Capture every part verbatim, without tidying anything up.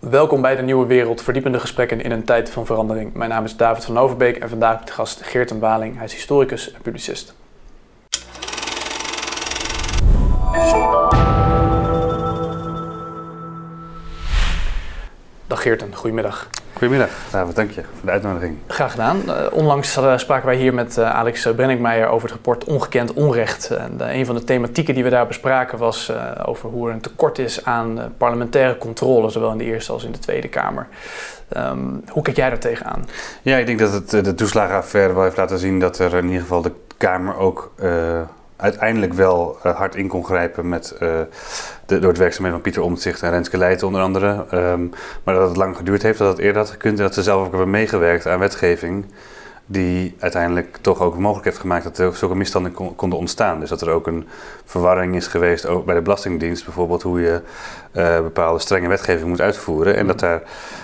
Welkom bij de Nieuwe Wereld, verdiepende gesprekken in een tijd van verandering. Mijn naam is David van Overbeek en vandaag met de gast Geert Waling. Hij is historicus en publicist. Dag Geerten, goedemiddag. Goedemiddag, David, dank je voor de uitnodiging. Graag gedaan. Uh, onlangs uh, spraken wij hier met uh, Alex Brenninkmeijer over het rapport Ongekend Onrecht. En uh, een van de thematieken die we daar bespraken was uh, over hoe er een tekort is aan uh, parlementaire controle, zowel in de Eerste als in de Tweede Kamer. Um, hoe kijk jij daar tegenaan? Ja, ik denk dat het, de toeslagenaffaire wel heeft laten zien dat er in ieder geval de Kamer ook uh, uiteindelijk wel uh, hard in kon grijpen met uh, de, door het werkzaamheden van Pieter Omtzigt en Renske Leijten onder andere. Um, maar dat het lang geduurd heeft, dat het eerder had gekund en dat ze zelf ook hebben meegewerkt aan wetgeving die uiteindelijk toch ook mogelijk heeft gemaakt dat er zulke misstanden kon, konden ontstaan. Dus dat er ook een verwarring is geweest, ook bij de Belastingdienst bijvoorbeeld, hoe je uh, bepaalde strenge wetgeving moet uitvoeren. En dat daar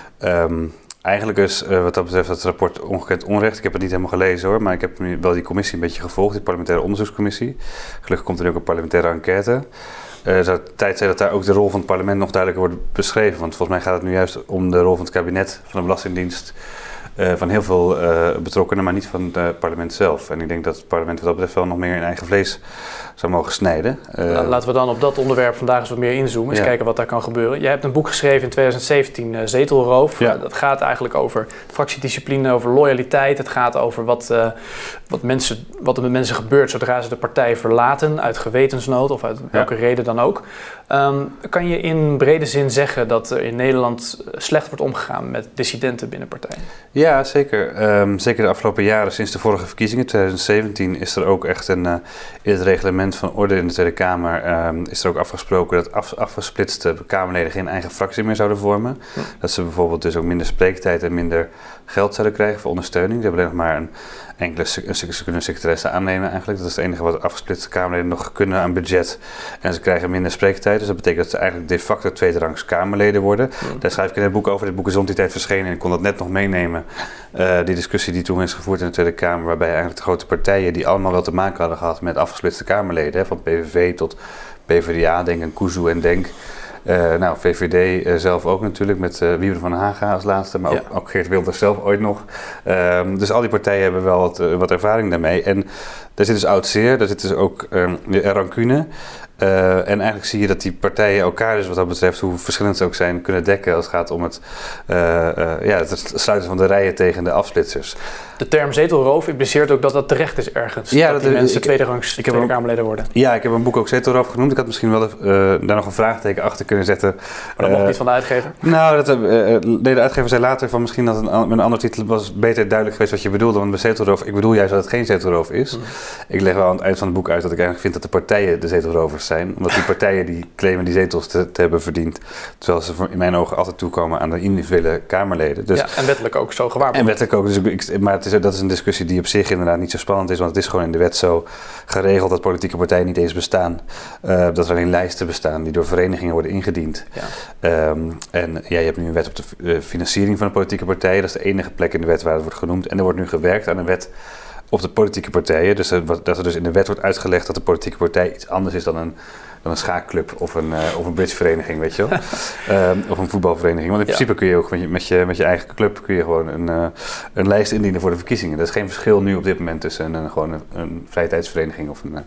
um, eigenlijk is, uh, wat dat betreft, het rapport Ongekend Onrecht, ik heb het niet helemaal gelezen hoor, maar ik heb nu wel die commissie een beetje gevolgd, die parlementaire onderzoekscommissie. Gelukkig komt er nu ook een parlementaire enquête. Uh, het zou tijd zijn dat daar ook de rol van het parlement nog duidelijker wordt beschreven. Want volgens mij gaat het nu juist om de rol van het kabinet, van de Belastingdienst, uh, van heel veel uh, betrokkenen, maar niet van het parlement zelf. En ik denk dat het parlement wat dat betreft wel nog meer in eigen vlees zou mogen snijden. Uh, Laten we dan op dat onderwerp vandaag eens wat meer inzoomen. Eens ja. kijken wat daar kan gebeuren. Jij hebt een boek geschreven in twintig zeventien, uh, Zetelroof. Ja. Uh, dat gaat eigenlijk over fractiediscipline, over loyaliteit. Het gaat over wat, uh, wat, mensen, wat er met mensen gebeurt zodra ze de partij verlaten. Uit gewetensnood of uit welke ja. reden dan ook. Um, kan je in brede zin zeggen dat er in Nederland slecht wordt omgegaan met dissidenten binnen partijen? Ja, zeker. Um, zeker de afgelopen jaren, sinds de vorige verkiezingen, twintig zeventien, is er ook echt een, uh, in het reglement van orde in de Tweede Kamer, um, is er ook afgesproken dat af, afgesplitste Kamerleden geen eigen fractie meer zouden vormen. Hm. Dat ze bijvoorbeeld dus ook minder spreektijd en minder geld zouden krijgen voor ondersteuning. Ze hebben alleen nog maar een enkele een, ze kunnen een secretaresse aannemen eigenlijk. Dat is het enige wat afgesplitste Kamerleden nog kunnen aan budget. En ze krijgen minder spreektijd. Dus dat betekent dat ze eigenlijk de facto tweederangs Kamerleden worden. Ja. Daar schrijf ik in het boek over. Dit boek is rond die tijd verschenen en ik kon dat net nog meenemen. Uh, die discussie die toen is gevoerd in de Tweede Kamer, waarbij eigenlijk de grote partijen die allemaal wel te maken hadden gehad met afgesplitste Kamerleden, hè, van P V V tot P v d A, Denk en Kuzu en Denk. Uh, nou, V V D uh, zelf ook natuurlijk, met uh, Wiever van Haga als laatste, maar ja. ook, ook Geert Wilders zelf ooit nog. Uh, dus al die partijen hebben wel wat, uh, wat ervaring daarmee. En daar zit dus oud zeer, daar zit dus ook uh, rancune. Uh, en eigenlijk zie je dat die partijen elkaar dus wat dat betreft, hoe verschillend ze ook zijn, kunnen dekken als het gaat om het, uh, uh, ja, het sluiten van de rijen tegen de afsplitsers. De term zetelroof impliceert ook dat dat terecht is ergens. Ja, dat, dat die mensen ik, tweederangs ik Tweede Kamerleden worden. Ja, ik heb een boek ook Zetelroof genoemd. Ik had misschien wel uh, daar nog een vraagteken achter kunnen zetten. Maar dat uh, mocht niet van de uitgever? Nou, dat, uh, nee, de uitgever zei later van misschien dat een, met een andere titel was beter duidelijk geweest wat je bedoelde. Want bij zetelroof, ik bedoel juist dat het geen zetelroof is. Hmm. Ik leg wel aan het eind van het boek uit dat ik eigenlijk vind dat de partijen de zetelrovers zijn. Omdat die partijen die claimen die zetels te, te hebben verdiend. Terwijl ze in mijn ogen altijd toekomen aan de individuele Kamerleden. Dus, ja, en wettelijk ook zo gewaarborgd. En wettelijk ook. Dus ik, maar het is, dat is een discussie die op zich inderdaad niet zo spannend is. Want het is gewoon in de wet zo geregeld dat politieke partijen niet eens bestaan. Uh, dat er alleen lijsten bestaan die door verenigingen worden ingediend. Ja. Um, en ja, je hebt nu een wet op de uh, financiering van de politieke partijen. Dat is de enige plek in de wet waar het wordt genoemd. En er wordt nu gewerkt aan een wet op de politieke partijen. Dus uh, dat er dus in de wet wordt uitgelegd dat de politieke partij iets anders is dan een dan een schaakclub of een, uh, of een bridgevereniging, weet je wel. um, of een voetbalvereniging. Want in ja. principe kun je ook met je, met je, met je eigen club kun je gewoon een, uh, een lijst indienen voor de verkiezingen. Er is geen verschil nu op dit moment tussen een, gewoon een, een vrije tijdsvereniging of een,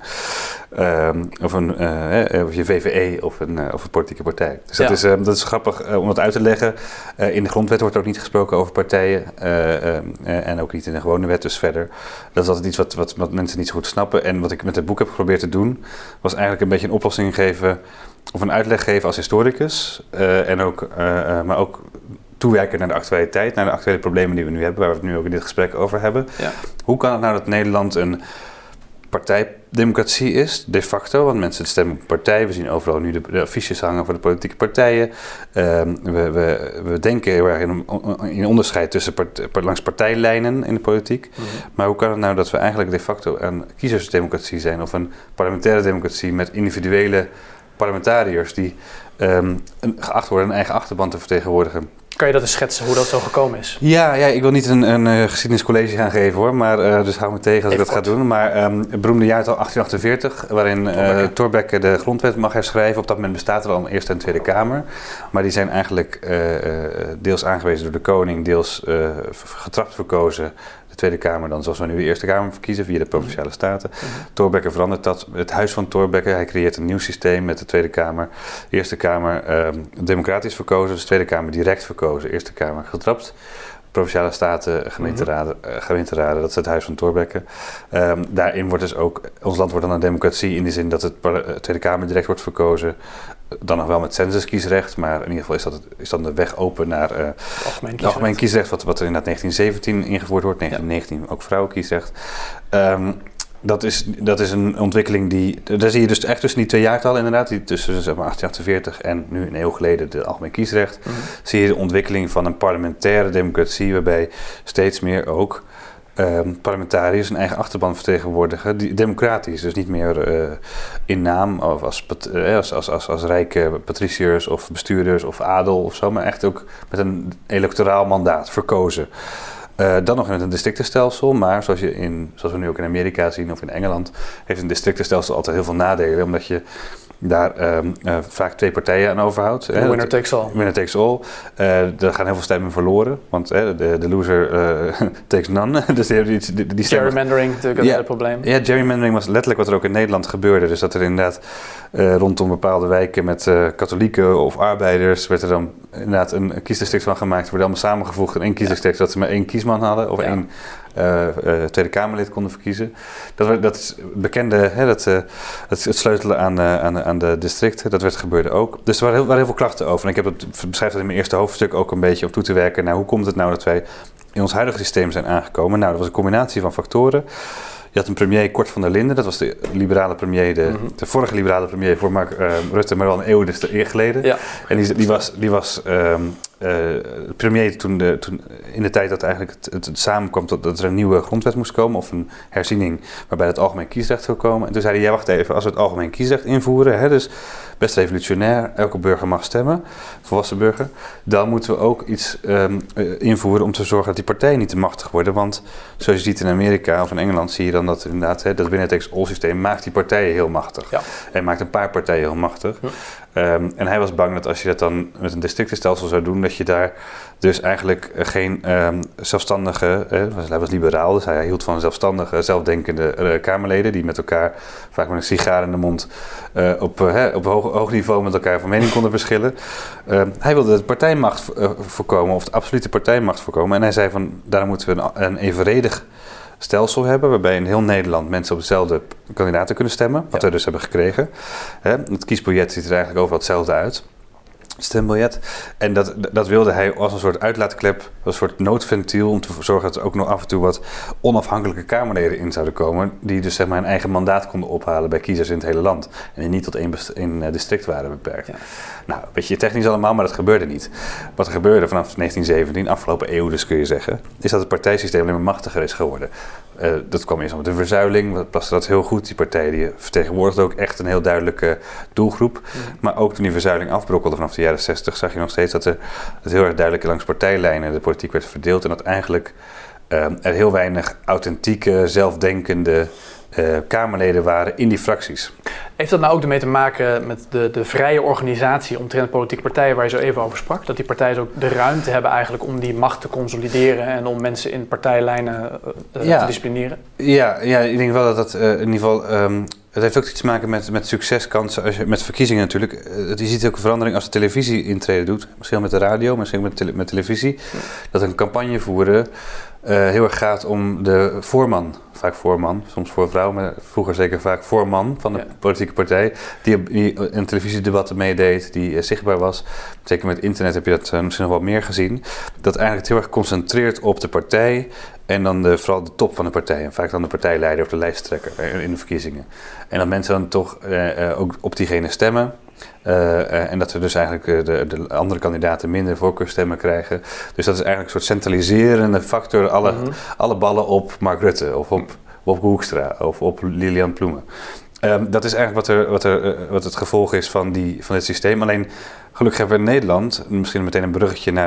uh, um, of een uh, of je V V E of een, uh, of een politieke partij. Dus ja. dat, is, uh, dat is grappig uh, om dat uit te leggen. Uh, in de grondwet wordt ook niet gesproken over partijen uh, uh, uh, en ook niet in de gewone wet dus verder. Dat is altijd iets wat, wat, wat mensen niet zo goed snappen. En wat ik met het boek heb geprobeerd te doen, was eigenlijk een beetje een oplossing geven of een uitleg geven als historicus uh, en ook, uh, uh, maar ook toewerken naar de actualiteit, naar de actuele problemen die we nu hebben, waar we het nu ook in dit gesprek over hebben. Ja. Hoe kan het nou dat Nederland een partijdemocratie is, de facto, want mensen stemmen op een partij, we zien overal nu de, de affiches hangen voor de politieke partijen. Uh, we, we, we denken heel erg in, in onderscheid tussen part, langs partijlijnen in de politiek. Mm-hmm. Maar hoe kan het nou dat we eigenlijk de facto een kiezersdemocratie zijn of een parlementaire democratie met individuele parlementariërs die um, geacht worden een eigen achterban te vertegenwoordigen Kan je dat eens schetsen, hoe dat zo gekomen is? Ja, ja ik wil niet een, een uh, geschiedeniscollege gaan geven hoor, maar, uh, dus hou me tegen als Even ik dat kort. ga doen. Maar um, het beroemde jaartal achttien achtenveertig, waarin uh, Thorbecke de grondwet mag herschrijven. Op dat moment bestaat er al een Eerste en Tweede Kamer. Maar die zijn eigenlijk uh, uh, deels aangewezen door de koning, deels uh, getrapt verkozen. De Tweede Kamer dan, zoals we nu de Eerste Kamer verkiezen via de Provinciale Staten. Mm-hmm. Thorbecke verandert dat. Het Huis van Thorbecke, hij creëert een nieuw systeem met de Tweede Kamer. De Eerste Kamer um, democratisch verkozen, dus de Tweede Kamer direct verkozen. Eerste Kamer getrapt. Provinciale Staten, gemeenteraden, mm-hmm. uh, gemeenteraden, dat is het Huis van Thorbecke. Um, daarin wordt dus ook, ons land wordt dan een democratie in die zin dat het uh, Tweede Kamer direct wordt verkozen. Dan nog wel met censuskiesrecht, maar in ieder geval is dat, is dan de weg open naar uh, algemeen kiesrecht, algemeen kiesrecht wat, wat er in negentien zeventien ingevoerd wordt, negentien negentien ja. ook vrouwenkiesrecht. Um, dat, is, dat is een ontwikkeling die, daar zie je dus echt tussen die twee jaartallen inderdaad, die tussen zeg maar, achttien achtenveertig en nu een eeuw geleden de algemeen kiesrecht, mm-hmm. zie je de ontwikkeling van een parlementaire democratie waarbij steeds meer ook Um, parlementariërs een eigen achterban vertegenwoordigen, die, democratisch, dus niet meer uh, in naam of als, uh, als, als, als, als rijke patriciërs of bestuurders of adel of zo, maar echt ook met een electoraal mandaat verkozen. Uh, dan nog in een districtenstelsel, maar zoals, je in, zoals we nu ook in Amerika zien of in Engeland, heeft een districtenstelsel altijd heel veel nadelen, omdat je daar um, uh, vaak twee partijen aan overhoudt. Winner winner takes all. Winner takes all. Uh, er gaan heel veel stemmen verloren, want uh, de, de loser uh, takes none. Dus die, die, die, die gerrymandering natuurlijk een ja, probleem. Ja, gerrymandering was letterlijk wat er ook in Nederland gebeurde. Dus dat er inderdaad uh, rondom bepaalde wijken met uh, katholieken of arbeiders werd er dan inderdaad een kiesdistrict van gemaakt. Er werden allemaal samengevoegd in één kiesdistrict, zodat ze maar één kiesman hadden of ja. één Uh, uh, Tweede Kamerlid konden verkiezen. Dat, dat is bekende, hè, dat, uh, het, het sleutelen aan, uh, aan, aan de districten, dat werd gebeurde ook. Dus er waren heel, waren heel veel klachten over. En ik heb het, beschrijf dat in mijn eerste hoofdstuk ook een beetje om toe te werken naar hoe komt het nou dat wij in ons huidige systeem zijn aangekomen. Nou, dat was een combinatie van factoren. Je had een premier, Cort van der Linden, dat was de liberale premier, de, mm-hmm. de vorige liberale premier voor Mark uh, Rutte, maar wel een eeuw dus eer geleden. Ja. En die, die was, die was um, uh, premier toen, de, toen in de tijd dat eigenlijk het, het, het samenkwam tot, dat er een nieuwe grondwet moest komen of een herziening waarbij het algemeen kiesrecht zou komen. En toen zei hij, ja wacht even, als we het algemeen kiesrecht invoeren, hè, dus best revolutionair, elke burger mag stemmen, volwassen burger, dan moeten we ook iets um, uh, invoeren om te zorgen dat die partijen niet te machtig worden. Want zoals je ziet in Amerika of in Engeland zie je dan dat inderdaad hè, dat winner takes all systeem maakt die partijen heel machtig. Ja. En maakt een paar partijen heel machtig. Ja. Um, en hij was bang dat als je dat dan met een districtenstelsel zou doen, dat je daar dus eigenlijk geen um, zelfstandige, eh, hij was liberaal, dus hij hield van zelfstandige, zelfdenkende uh, Kamerleden die met elkaar, vaak met een sigaar in de mond, uh, op, uh, op hoog, hoog niveau met elkaar van mening konden verschillen. Uh, hij wilde de partijmacht uh, voorkomen, of de absolute partijmacht voorkomen. En hij zei van, daarom moeten we een, een evenredig stelsel hebben, waarbij in heel Nederland mensen op dezelfde kandidaten kunnen stemmen, wat ja. we dus hebben gekregen. Hè, het kiesbiljet ziet er eigenlijk overal hetzelfde uit. Stembiljet. En dat, dat wilde hij als een soort uitlaatklep, als een soort noodventiel om te zorgen dat er ook nog af en toe wat onafhankelijke Kamerleden in zouden komen, die dus zeg maar een eigen mandaat konden ophalen bij kiezers in het hele land. En die niet tot één best- in, uh, district waren beperkt. Ja. Nou, een beetje technisch allemaal, maar dat gebeurde niet. Wat er gebeurde vanaf negentien zeventien, afgelopen eeuw dus kun je zeggen, is dat het partijsysteem alleen maar machtiger is geworden. Uh, dat kwam eerst met de verzuiling, dat paste dat heel goed. Die partij die vertegenwoordigde ook echt een heel duidelijke doelgroep. Mm. Maar ook toen die verzuiling afbrokkelde vanaf de jaren zestig, zag je nog steeds dat er het heel erg duidelijk langs partijlijnen de politiek werd verdeeld. En dat eigenlijk uh, er heel weinig authentieke, zelfdenkende uh, Kamerleden waren in die fracties. Heeft dat nou ook ermee te maken met de, de vrije organisatie omtrent politieke partijen waar je zo even over sprak? Dat die partijen ook de ruimte hebben eigenlijk om die macht te consolideren en om mensen in partijlijnen uh, ja. te disciplineren? Ja, ja, ik denk wel dat dat uh, in ieder geval... Um, het heeft ook iets te maken met, met succeskansen, als je, met verkiezingen natuurlijk. Uh, je ziet ook een verandering als de televisie intreden doet. Misschien met de radio, misschien met, tele, met televisie. Ja. Dat een campagne voeren uh, heel erg gaat om de voorman. Vaak voorman, soms voor vrouw, maar vroeger zeker vaak voorman van de ja. politieke partij. Die, die in televisiedebatten meedeed, die uh, zichtbaar was. Zeker met internet heb je dat uh, misschien nog wat meer gezien. Dat eigenlijk heel erg concentreert op de partij. En dan de, vooral de top van de partij. En vaak dan de partijleider of de lijsttrekker in de verkiezingen. En dat mensen dan toch uh, uh, ook op diegene stemmen. Uh, uh, en dat we dus eigenlijk uh, de, de andere kandidaten minder voorkeurstemmen krijgen. Dus dat is eigenlijk een soort centraliserende factor. Alle, mm-hmm. alle ballen op Mark Rutte of op, op Hoekstra of op Lilian Ploemen. Um, dat is eigenlijk wat, er, wat, er, uh, wat het gevolg is van, die, van dit systeem. Alleen gelukkig hebben we in Nederland, misschien meteen een bruggetje naar de,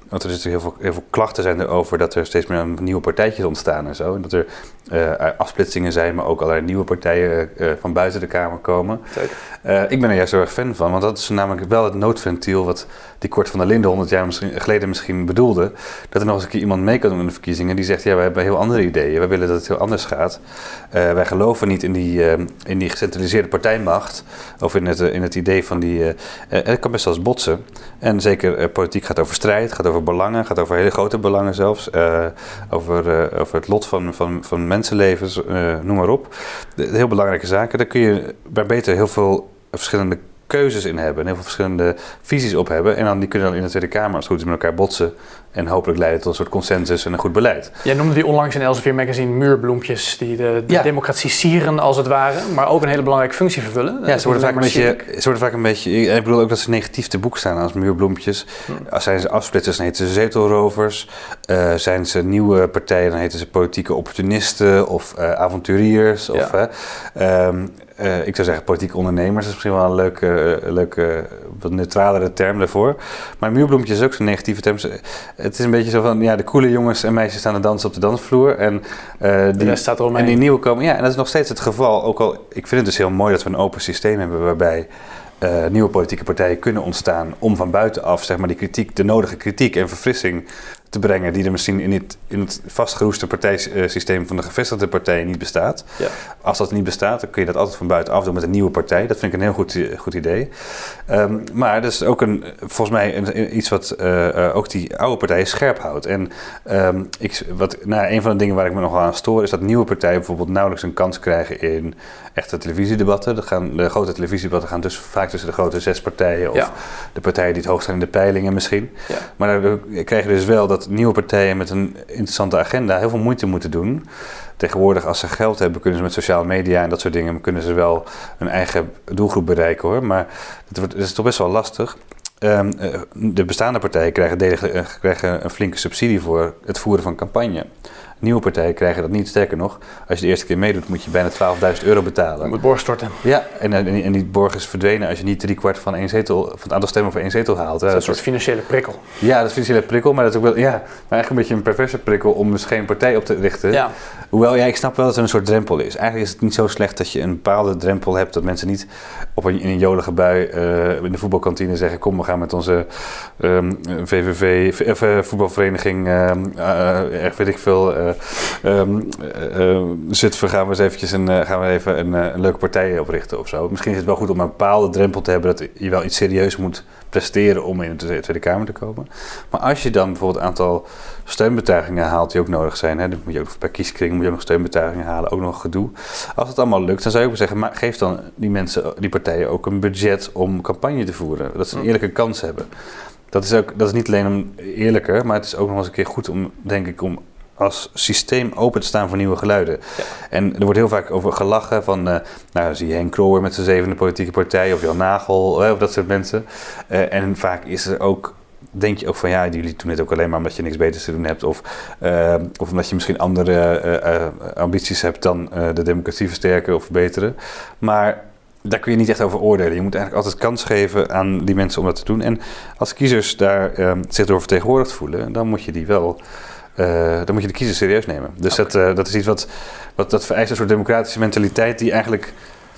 want er is heel veel, heel veel klachten zijn erover dat er steeds meer nieuwe partijtjes ontstaan en zo. En dat er uh, afsplitsingen zijn, maar ook allerlei nieuwe partijen uh, van buiten de Kamer komen. Uh, ik ben er juist heel erg fan van, want dat is namelijk wel het noodventiel wat die Cort van der Linden honderd jaar misschien, geleden misschien bedoelde. Dat er nog eens een keer iemand mee kan doen in de verkiezingen die zegt, ja, wij hebben heel andere ideeën. Wij willen dat het heel anders gaat. Uh, wij geloven niet in die, uh, in die gecentraliseerde partijmacht of in het, uh, in het idee van die... Uh, uh, het kan best wel eens botsen. En zeker uh, politiek gaat over strijd, gaat over belangen, gaat over hele grote belangen zelfs. Uh, over, uh, over het lot van, van, van mensenlevens, uh, noem maar op. De, de heel belangrijke zaken. Daar kun je bij beter heel veel verschillende keuzes in hebben en heel veel verschillende visies op hebben. En dan die kunnen dan in de Tweede Kamer als het goed is met elkaar botsen en hopelijk leiden tot een soort consensus en een goed beleid. Jij noemde die onlangs in Elsevier Magazine muurbloempjes die de, de ja. democratie sieren als het ware, maar ook een hele belangrijke functie vervullen. Ja, ze worden, vaak een beetje, ze worden vaak een beetje, ik bedoel ook dat ze negatief te boek staan als muurbloempjes. Hmm. Als zijn ze afsplitters, dan heten ze zetelrovers. Uh, zijn ze nieuwe partijen, dan heten ze politieke opportunisten of uh, avonturiers. Of, ja. uh, um, Uh, ik zou zeggen politieke ondernemers, dat is misschien wel een leuke, uh, leuke wat neutralere term daarvoor. Maar muurbloempjes is ook zo'n negatieve term. Het is een beetje zo van, ja, de coole jongens en meisjes staan te dansen op de dansvloer. En, uh, die, staat er en die nieuwe komen, ja, en dat is nog steeds het geval. Ook al, ik vind het dus heel mooi dat we een open systeem hebben waarbij uh, nieuwe politieke partijen kunnen ontstaan om van buitenaf, zeg maar, die kritiek, de nodige kritiek en verfrissing te brengen die er misschien in het, in het vastgeroeste partijsysteem van de gevestigde partijen niet bestaat. Ja. Als dat niet bestaat, dan kun je dat altijd van buitenaf doen met een nieuwe partij. Dat vind ik een heel goed, goed idee. Um, maar dat is ook een, volgens mij een, iets wat uh, uh, ook die oude partijen scherp houdt. En um, ik, wat, nou, een van de dingen waar ik me nog wel aan stoor is dat nieuwe partijen bijvoorbeeld nauwelijks een kans krijgen in echte televisiedebatten. Dat gaan, de grote televisiedebatten gaan dus vaak tussen de grote zes partijen of ja. de partijen die het hoogst staan in de peilingen misschien. Ja. Maar dan krijg je dus wel dat nieuwe partijen met een interessante agenda heel veel moeite moeten doen. Tegenwoordig, als ze geld hebben, kunnen ze met sociale media en dat soort dingen, kunnen ze wel hun eigen doelgroep bereiken hoor. Maar het, wordt, het is toch best wel lastig. Um, de bestaande partijen krijgen, delig, krijgen een flinke subsidie voor het voeren van campagne. Nieuwe partijen krijgen dat niet. Sterker nog, als je de eerste keer meedoet, moet je bijna twaalfduizend euro betalen. Je moet borg storten. Ja, en, en, en die borg is verdwenen als je niet driekwart van één zetel, van het aantal stemmen voor één zetel haalt. Dat is een soort financiële prikkel. Ja, dat is een financiële prikkel, maar dat is ook wel, ja, maar eigenlijk een beetje een perverse prikkel om dus geen partij op te richten. Ja. Hoewel, ja, ik snap wel dat er een soort drempel is. Eigenlijk is het niet zo slecht dat je een bepaalde drempel hebt, dat mensen niet op een, in een jolige bui uh, in de voetbalkantine zeggen, kom, we gaan met onze um, V V V, of, uh, voetbalvereniging, uh, uh, weet ik veel, uh, Um, uh, uh, Zutphen gaan we eens eventjes een, uh, gaan we even een, uh, een leuke partij oprichten of zo. Misschien is het wel goed om een bepaalde drempel te hebben dat je wel iets serieus moet presteren om in de Tweede Kamer te komen. Maar als je dan bijvoorbeeld een aantal steunbetuigingen haalt die ook nodig zijn, hè, dan moet je ook per kieskring moet je ook nog steunbetuigingen halen, ook nog gedoe. Als het allemaal lukt, dan zou je ook zeggen, maar geef dan die mensen, die partijen ook een budget om campagne te voeren. Dat ze een eerlijke kans hebben. Dat is, ook, dat is niet alleen om eerlijker, maar het is ook nog eens een keer goed om, denk ik, om als systeem open te staan voor nieuwe geluiden. Ja. En er wordt heel vaak over gelachen van, uh, nou zie je Henk Krol met zijn zevende politieke partij, of Jan Nagel, uh, of dat soort mensen. Uh, en vaak is er ook, denk je ook van, ja, jullie doen het ook alleen maar omdat je niks beters te doen hebt, of, uh, of omdat je misschien andere uh, uh, ambities hebt dan uh, de democratie versterken of verbeteren. Maar daar kun je niet echt over oordelen. Je moet eigenlijk altijd kans geven aan die mensen om dat te doen. En als kiezers daar uh, zich door vertegenwoordigd voelen, dan moet je die wel Uh, dan moet je de kiezer serieus nemen. Dus okay. dat, uh, dat is iets wat, wat dat vereist een soort democratische mentaliteit die eigenlijk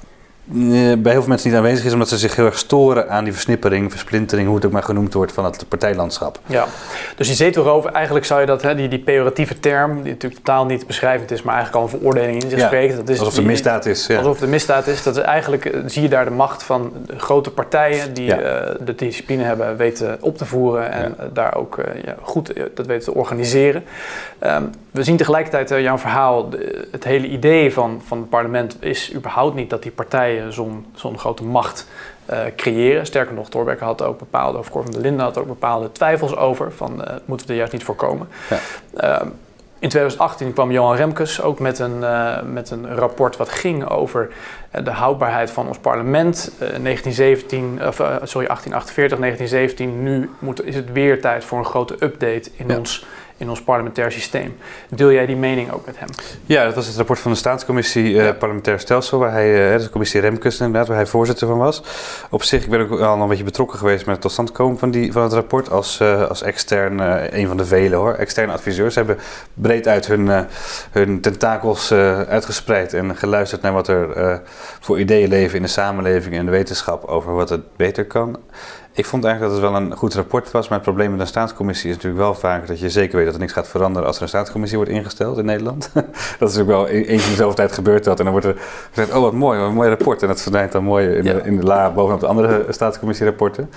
uh, bij heel veel mensen niet aanwezig is, omdat ze zich heel erg storen aan die versnippering, versplintering, hoe het ook maar genoemd wordt, van het partijlandschap. Ja, dus die zetelroof, eigenlijk zou je dat, hè, die, die pejoratieve term, die natuurlijk totaal niet beschrijvend is, maar eigenlijk al een verordening in zich ja, spreekt. Dat is alsof het een misdaad is. Ja. Alsof het een misdaad is. Dat is eigenlijk, zie je daar de macht van de grote partijen die ja. uh, de discipline hebben weten op te voeren en ja. uh, daar ook uh, ja, goed uh, dat weten te organiseren. Um, we zien tegelijkertijd uh, jouw verhaal, de, het hele idee van, van het parlement is überhaupt niet dat die partijen zo'n, zo'n grote macht uh, creëren. Sterker nog, Thorbecke had ook bepaalde, of Cor van der Linden had ook bepaalde twijfels over, van uh, moeten we er juist niet voorkomen. Ja. Um, In tweeduizend achttien kwam Johan Remkes ook met een, uh, met een rapport wat ging over de houdbaarheid van ons parlement. Uh, negentien zeventien, of, uh, sorry, achttien achtenveertig, negentien zeventien. Nu moet, is het weer tijd voor een grote update in, ja. ons, in ons parlementair systeem. Deel jij die mening ook met hem? Ja, dat was het rapport van de Staatscommissie uh, ja. Parlementair Stelsel, waar hij, uh, de commissie Remkes inderdaad, waar hij voorzitter van was. Op zich, ik ben ook al een beetje betrokken geweest met het tot stand komen van, die, van het rapport als, uh, als extern, uh, een van de vele hoor, externe adviseurs. Ze hebben breed uit hun, uh, hun tentakels uh, uitgespreid en geluisterd naar wat er uh, voor ideeën leven in de samenleving en de wetenschap over wat het beter kan. Ik vond eigenlijk dat het wel een goed rapport was, maar het probleem met een staatscommissie is natuurlijk wel vaak dat je zeker weet dat er niks gaat veranderen als er een staatscommissie wordt ingesteld in Nederland. Dat is ook wel eens in dezelfde tijd gebeurt dat en dan wordt er gezegd, oh wat mooi, wat een mooi rapport. En dat verdwijnt dan mooi in, ja. de, in de la bovenop de andere staatscommissierapporten.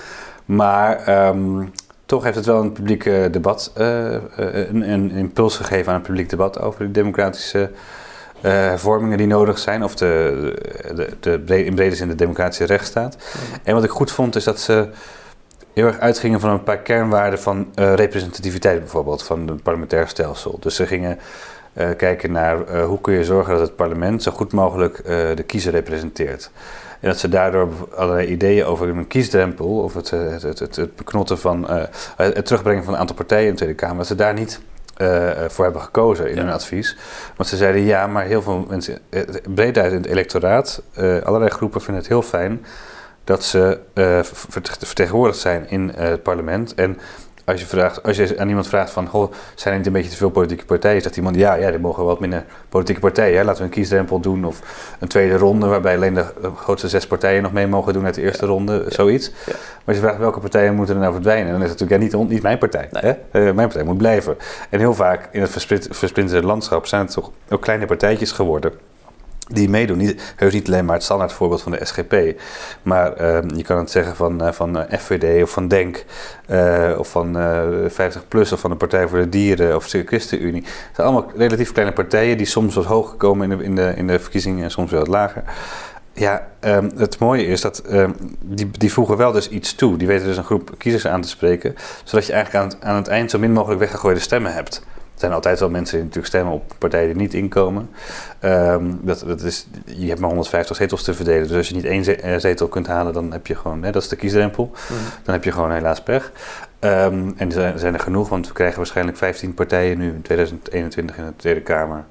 Maar um, toch heeft het wel een publiek uh, debat, uh, een, een impuls gegeven aan een publiek debat over de democratische Uh, hervormingen die nodig zijn, of de, de, de, in brede zin de democratische rechtsstaat. Mm. En wat ik goed vond is dat ze heel erg uitgingen van een paar kernwaarden van uh, representativiteit bijvoorbeeld, van het parlementair stelsel. Dus ze gingen uh, kijken naar uh, hoe kun je zorgen dat het parlement zo goed mogelijk uh, de kiezer representeert. En dat ze daardoor allerlei ideeën over een kiesdrempel, of het, het, het, het, het beknotten van, uh, het terugbrengen van een aantal partijen in de Tweede Kamer, dat ze daar niet Uh, voor hebben gekozen in ja. hun advies. Want ze zeiden ja, maar heel veel mensen, breed uit in het electoraat, uh, allerlei groepen vinden het heel fijn dat ze uh, vertegenwoordigd zijn in uh, het parlement. En als je, vraagt, als je aan iemand vraagt van, goh, zijn er niet een beetje te veel politieke partijen? Zegt iemand, ja, ja, er mogen wat minder politieke partijen. Hè? Laten we een kiesdrempel doen of een tweede ronde, waarbij alleen de grootste zes partijen nog mee mogen doen uit de eerste ja. ronde, ja. zoiets. Ja. Maar als je vraagt welke partijen moeten er nou verdwijnen, dan is het natuurlijk ja, niet, niet mijn partij. Nee. Hè? Uh, mijn partij moet blijven. En heel vaak in het versplinterde landschap zijn het toch ook kleine partijtjes geworden die meedoen. Niet, heus niet alleen maar het standaard voorbeeld van de S G P. Maar uh, je kan het zeggen van, uh, van uh, F V D of van DENK. Uh, of van uh, vijftig plus of van de Partij voor de Dieren of de ChristenUnie. Het zijn allemaal relatief kleine partijen die soms wat hoger komen in de, in de, in de verkiezingen en soms wel wat lager. Ja, um, het mooie is dat um, die, die voegen wel dus iets toe. Die weten dus een groep kiezers aan te spreken. Zodat je eigenlijk aan het, aan het eind zo min mogelijk weggegooide stemmen hebt. Er zijn altijd wel mensen die natuurlijk stemmen op partijen die niet inkomen. Um, dat, dat is, je hebt maar honderdvijftig zetels te verdelen. Dus als je niet één zetel kunt halen, dan heb je gewoon, hè, dat is de kiesdrempel. Mm. Dan heb je gewoon helaas pech. Um, en er zijn, zijn er genoeg, want we krijgen waarschijnlijk vijftien partijen nu in tweeduizend eenentwintig in de Tweede Kamer.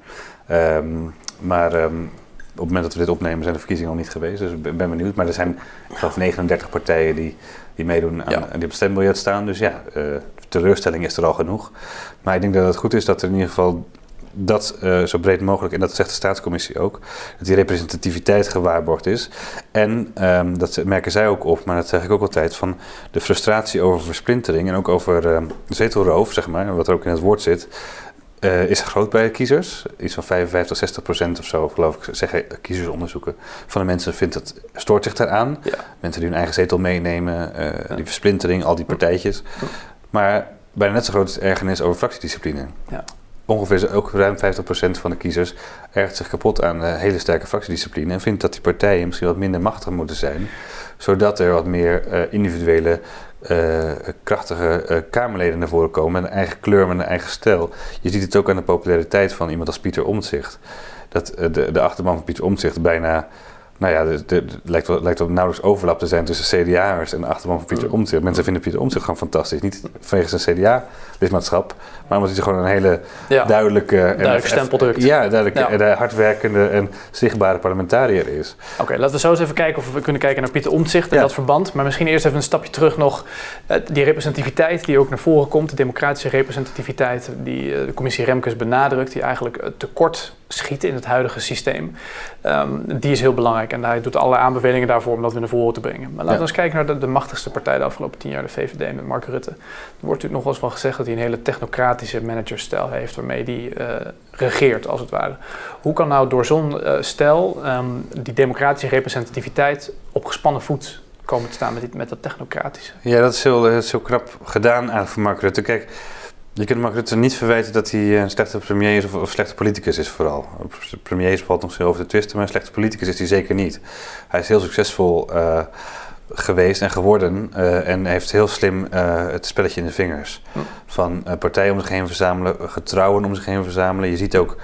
Um, maar um, op het moment dat we dit opnemen zijn de verkiezingen nog niet geweest. Dus ik ben benieuwd. Maar er zijn, ik geloof, negenendertig partijen die, die meedoen aan, ja. die op het stembiljet staan. Dus ja, uh, teleurstelling is er al genoeg. Maar ik denk dat het goed is dat er in ieder geval dat uh, zo breed mogelijk, en dat zegt de Staatscommissie ook, dat die representativiteit gewaarborgd is. En um, dat merken zij ook op, maar dat zeg ik ook altijd, van de frustratie over versplintering en ook over uh, zetelroof, zeg maar, wat er ook in het woord zit, uh, is groot bij de kiezers. Iets van vijfenvijftig, zestig procent of zo, geloof ik, zeggen kiezersonderzoeken van de mensen vindt het, stoort zich daaraan. Ja. Mensen die hun eigen zetel meenemen, uh, ja. die versplintering, al die partijtjes. Ja. Maar bijna net zo groot is ergernis over fractiediscipline. Ja. Ongeveer ook ruim vijftig procent van de kiezers ergert zich kapot aan uh, hele sterke fractiediscipline en vindt dat die partijen misschien wat minder machtig moeten zijn, zodat er wat meer uh, individuele, uh, krachtige uh, Kamerleden naar voren komen met een eigen kleur, met een eigen stijl. Je ziet het ook aan de populariteit van iemand als Pieter Omtzigt. Dat uh, de, de achterban van Pieter Omtzigt bijna, nou ja, het lijkt wel, lijkt wel nauwelijks overlap te zijn tussen C D A'ers en de achterban van Pieter Omtzigt. Mensen vinden Pieter Omtzigt gewoon fantastisch. Niet vanwege zijn C D A-lidmaatschap, maar omdat hij gewoon een hele ja, duidelijke... Duidelijk stempel drukt. Ja, duidelijk ja. hardwerkende en zichtbare parlementariër is. Oké, okay, laten we zo eens even kijken of we kunnen kijken naar Pieter Omtzigt en ja. dat verband. Maar misschien eerst even een stapje terug nog. Uh, die representativiteit die ook naar voren komt, de democratische representativiteit die uh, de commissie Remkes benadrukt, die eigenlijk uh, tekort schiet in het huidige systeem. Um, die is heel belangrijk en hij doet alle aanbevelingen daarvoor om dat weer naar voren te brengen. Maar laten we ja. eens kijken naar de, de machtigste partij de afgelopen tien jaar, de V V D met Mark Rutte. Er wordt natuurlijk nog wel eens van gezegd dat hij een hele technocratische managerstijl heeft waarmee hij uh, regeert, als het ware. Hoe kan nou door zo'n uh, stijl um, die democratische representativiteit op gespannen voet komen te staan met, die, met dat technocratische? Ja, dat is heel, dat is heel knap gedaan eigenlijk voor Mark Rutte. Kijk, je kunt Mark Rutte niet verwijten dat hij een slechte premier is of een slechte politicus is vooral. De premier valt nog zo over de twisten, maar een slechte politicus is hij zeker niet. Hij is heel succesvol uh, geweest en geworden uh, en heeft heel slim uh, het spelletje in de vingers. Hm. Van uh, partijen om zich heen verzamelen, getrouwen om zich heen verzamelen. Je ziet ook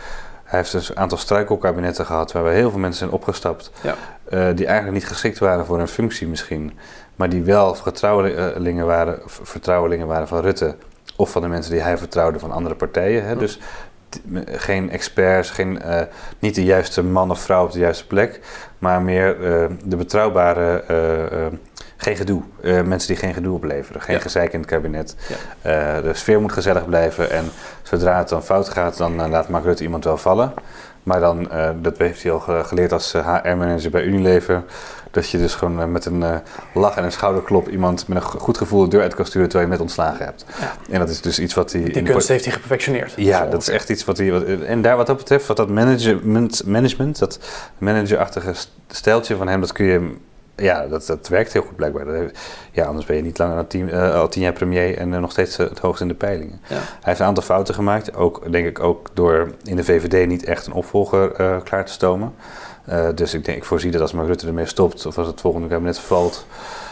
Hij heeft dus een aantal struikelkabinetten gehad waar heel veel mensen zijn opgestapt. Ja. Uh, die eigenlijk niet geschikt waren voor een functie misschien. Maar die wel vertrouwelingen waren, vertrouwelingen waren van Rutte. Of van de mensen die hij vertrouwde van andere partijen. Hè? Ja. Dus t- geen experts, geen, uh, niet de juiste man of vrouw op de juiste plek. Maar meer uh, de betrouwbare... Uh, uh, Geen gedoe. Uh, mensen die geen gedoe opleveren. Geen ja. gezeik in het kabinet. Ja. Uh, de sfeer moet gezellig blijven. En zodra het dan fout gaat, dan uh, laat Mark Rutte iemand wel vallen. Maar dan, uh, dat heeft hij al geleerd als uh, H R-manager bij Unilever. Dat je dus gewoon uh, met een uh, lach en een schouderklop iemand met een goed gevoel de deur uit kan sturen terwijl je met ontslagen hebt. Ja. En dat is dus iets wat hij... Die kunst heeft hij geperfectioneerd. Ja, dat is echt iets wat hij... Wat, en daar wat dat betreft, wat dat management, management dat managerachtige stijltje van hem, dat kun je... Ja, dat, dat werkt heel goed blijkbaar. Dat heeft, ja, anders ben je niet langer dan tien, uh, al tien jaar premier en uh, nog steeds uh, het hoogst in de peilingen. Ja. Hij heeft een aantal fouten gemaakt. Ook, denk ik, ook door in de V V D niet echt een opvolger uh, klaar te stomen. Uh, dus ik denk, ik voorzie dat als Mark Rutte ermee stopt of als het volgende kabinet valt,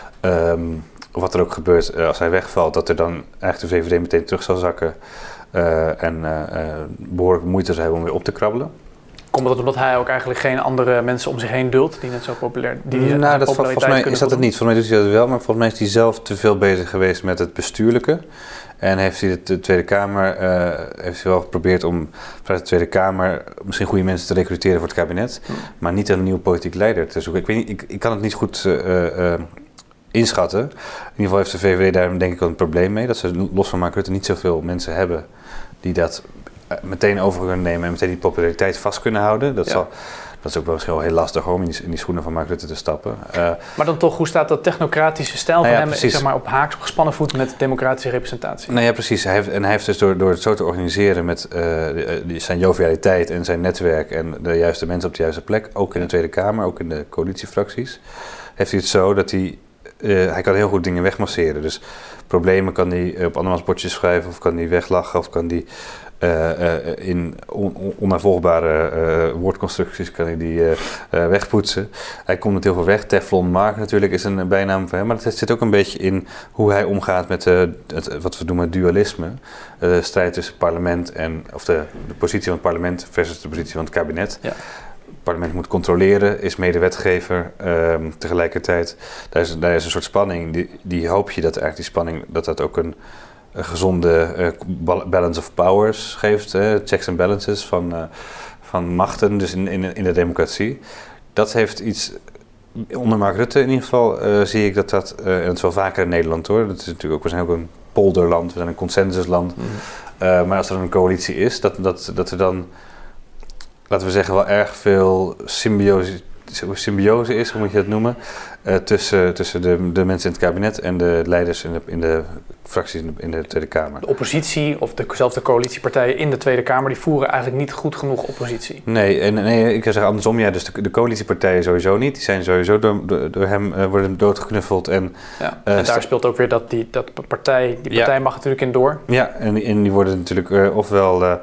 um, of wat er ook gebeurt uh, als hij wegvalt, dat er dan eigenlijk de V V D meteen terug zal zakken uh, en uh, uh, behoorlijk moeite zal hebben om weer op te krabbelen. Komt dat omdat hij ook eigenlijk geen andere mensen om zich heen duldt die net zo populair die die nou, dat, volgens mij is dat het niet. Volgens mij doet hij dat wel, maar volgens mij is hij zelf te veel bezig geweest met het bestuurlijke. En heeft hij de Tweede Kamer uh, heeft hij wel geprobeerd om vanuit de Tweede Kamer misschien goede mensen te recruteren voor het kabinet, hmm. maar niet een nieuwe politiek leider te zoeken. Ik weet niet, ik, ik kan het niet goed uh, uh, inschatten. In ieder geval heeft de V V D daar denk ik wel een probleem mee, dat ze los van Mark Rutte niet zoveel mensen hebben die dat meteen over kunnen nemen en meteen die populariteit vast kunnen houden. Dat, ja. zal, dat is ook wel misschien wel heel lastig om in die, in die schoenen van Mark Rutte te stappen. Uh, maar dan toch, hoe staat dat technocratische stijl van nou ja, hem zeg maar, op haaks, op gespannen voet met democratische representatie? Nou ja, precies. Hij heeft, en hij heeft dus door, door het zo te organiseren met uh, die, zijn jovialiteit en zijn netwerk en de juiste mensen op de juiste plek, ook in de Tweede Kamer, ook in de coalitiefracties, heeft hij het zo dat hij, uh, hij kan heel goed dingen wegmasseren. Dus problemen kan hij op andermans bordjes schrijven of kan hij weglachen of kan hij Uh, uh, in on, on, onnavolgbare uh, woordconstructies kan hij die uh, uh, wegpoetsen. Hij komt met heel veel weg. Teflon Mark natuurlijk is een bijnaam van hem. Maar het zit ook een beetje in hoe hij omgaat met uh, het, wat we noemen dualisme. Uh, de strijd tussen het parlement en, of de, de positie van het parlement versus de positie van het kabinet. Ja. Het parlement moet controleren, is medewetgever uh, tegelijkertijd. Daar is, daar is een soort spanning. Die, die hoop je dat eigenlijk die spanning, dat dat ook een een gezonde uh, balance of powers geeft, uh, checks en balances van, uh, van machten, dus in, in, in de democratie. Dat heeft iets, onder Mark Rutte in ieder geval, uh, zie ik dat dat, uh, en het is wel vaker in Nederland hoor, dat is natuurlijk ook, we zijn ook een polderland, we zijn een consensusland, mm. uh, maar als er een coalitie is, dat, dat, dat er dan, laten we zeggen, wel erg veel symbiose, symbiose is, hoe moet je dat noemen, uh, tussen, tussen de, de mensen in het kabinet en de leiders in de, in de fracties in de, in de Tweede Kamer. De oppositie of de, zelfs de coalitiepartijen in de Tweede Kamer, die voeren eigenlijk niet goed genoeg oppositie. Nee, en, nee ik zou zeggen andersom, ja, dus de, de coalitiepartijen sowieso niet. Die zijn sowieso door, door, door hem uh, worden doodgeknuffeld. En, ja, en uh, daar sta- speelt ook weer dat die dat partij, die partij ja. mag natuurlijk in door. Ja, en, en die worden natuurlijk uh, ofwel... Uh,